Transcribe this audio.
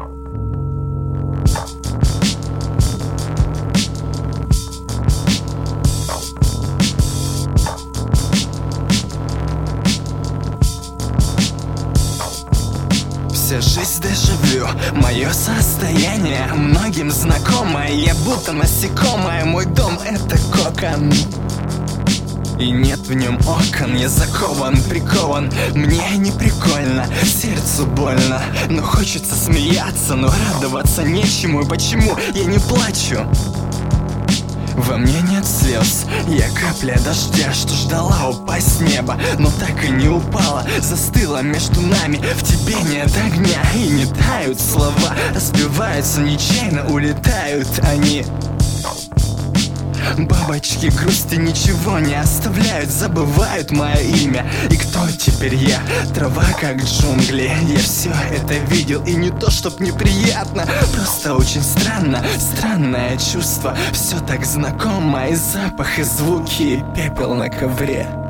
Вся жизнь дежавю, мое состояние многим знакомое. Я будто насекомое, мой дом — это кокон. И нет в нем окон, я закован, прикован. Мне не прикольно, сердцу больно. Но хочется смеяться, но радоваться нечему. И почему я не плачу? Во мне нет слез, я капля дождя, что ждала упасть с неба, но так и не упала. Застыла между нами, в тебе нет огня. И не тают слова, разбиваются нечаянно, улетают они. Бабочки грусти ничего не оставляют, забывают мое имя. И кто теперь я? Трава как джунгли. Я все это видел, и не то чтоб неприятно, просто очень странно, странное чувство. Все так знакомо, и запах, и звуки, и пепел на ковре.